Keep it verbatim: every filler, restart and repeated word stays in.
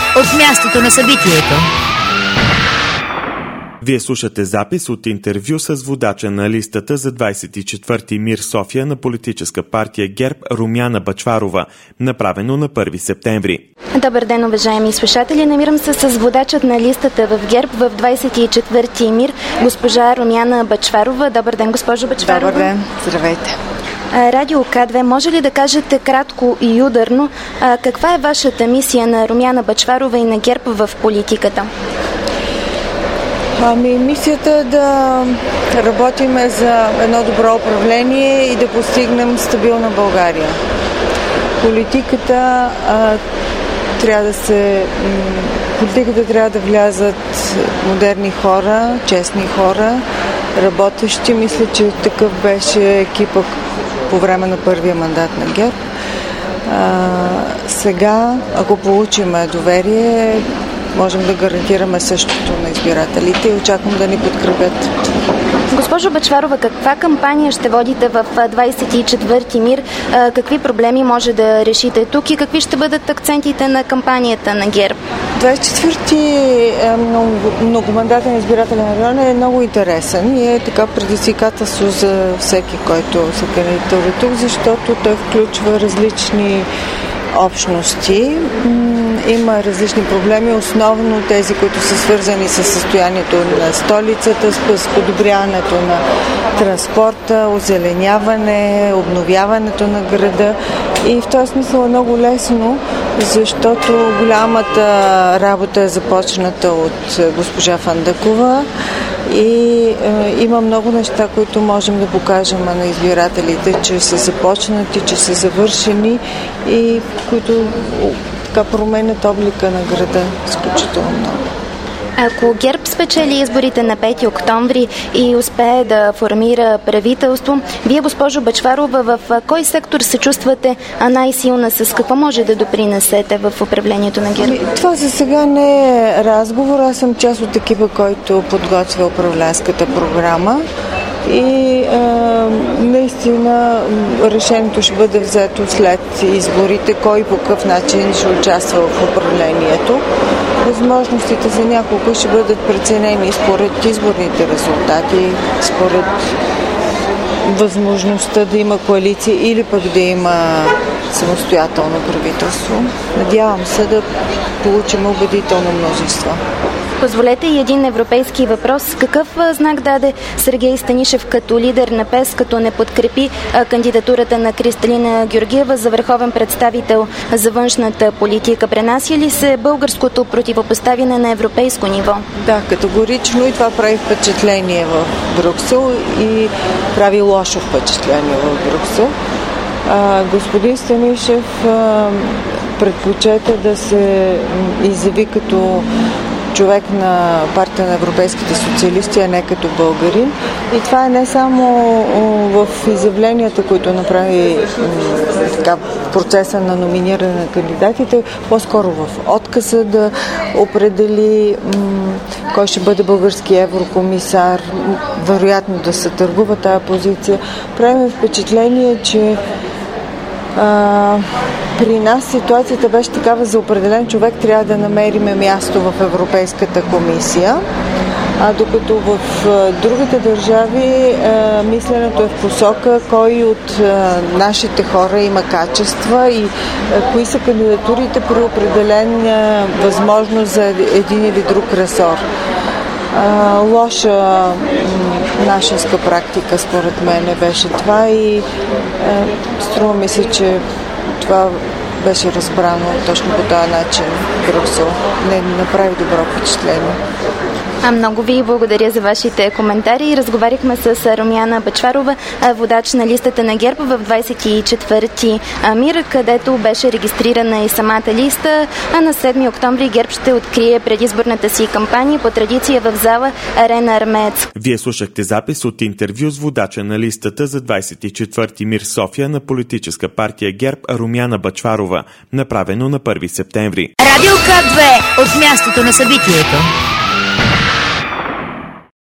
от мястото на събитието. Вие слушате запис от интервю с водача на листата за двадесет и четвърти МИР София на политическа партия ГЕРБ Румяна Бъчварова, направено на първи септември. Добър ден, уважаеми слушатели! Намирам се с водачът на листата в ГЕРБ в двадесет и четвърти МИР, госпожа Румяна Бъчварова. Добър ден, госпожо Бъчварова. Добър ден, здравейте. Радио К две, може ли да кажете кратко и ударно каква е вашата мисия на Румяна Бъчварова и на ГЕРБ в политиката? Ами, мисията е да работим за едно добро управление и да постигнем стабилна България. Политиката а, трябва да се... Политиката трябва да влязат модерни хора, честни хора, работещи. Мисля, че такъв беше екипа по време на първия мандат на ГЕРБ. А, сега, ако получим доверие, можем да гарантираме същото на избирателите и очаквам да ни подкрепят. Госпожо Бъчварова, каква кампания ще водите в двадесет и четвърти МИР? Какви проблеми може да решите тук и какви ще бъдат акцентите на кампанията на ГЕРБ? двадесет и четвърти много, многомандатен избирателен район е много интересен и е така предизвикателство за всеки, който се кандидатура тук, защото той включва различни общности. Има различни проблеми, основно тези, които са свързани с състоянието на столицата, с подобряването на транспорта, озеленяване, обновяването на града. И в този смисъл е много лесно, защото голямата работа е започната от госпожа Фандъкова и е, има много неща, които можем да покажем на избирателите, че са започнати, че са завършени и които така променят облика на града изключително много. Ако ГЕРБ спечели изборите на пети октомври и успее да формира правителство, вие, госпожо Бъчварова, в кой сектор се чувствате най-силна? С какво може да допринесете в управлението на ГЕРБ? Това за сега не е разговор. Аз съм част от екипа, който подготвя управленската програма. И е, наистина решението ще бъде взето след изборите, кой по какъв начин ще участва в управлението. Възможностите за няколко ще бъдат преценени според изборните резултати, според възможността да има коалиция или пък да има самостоятелно правителство. Надявам се да получим убедително мнозинство. Позволете и един европейски въпрос. Какъв знак даде Сергей Станишев като лидер на ПЕС, като не подкрепи кандидатурата на Кристалина Георгиева за върховен представител за външната политика? Пренася ли се българското противопоставяне на европейско ниво? Да, категорично, и това прави впечатление в Брюксел и прави лошо впечатление в Брюксел. А, господин Станишев а, предпочета да се изяви като човек на партия на европейските социалисти, а не като българин. И това е не само в изявленията, които направи така, процеса на номиниране на кандидатите, по-скоро в отказа да определи м- кой ще бъде български еврокомисар, вероятно да се търгува тази позиция. Правим впечатление, че а, при нас ситуацията беше такава: за определен човек трябва да намериме място в Европейската комисия, а докато в а, другите държави а, мисленето е в посока кой от а, нашите хора има качества и а, кои са кандидатурите при определена възможност за един или друг ресор. А, лоша м- нашинска практика според мен беше това и а, струва ми се, че това беше разбрано точно по този начин. Брюксел не направи добро впечатление. А много ви благодаря за вашите коментари. Разговаряхме с Румяна Бъчварова, водач на листата на ГЕРБ в двадесет и четвърти МИР, където беше регистрирана и самата листа, а на седми октомври ГЕРБ ще открие предизборната си кампания по традиция в зала Арена Армеец. Вие слушахте запис от интервю с водача на листата за двадесет и четвърти МИР София на политическа партия ГЕРБ Румяна Бъчварова, направено на първи септември. Радио К две, от мястото на събитието.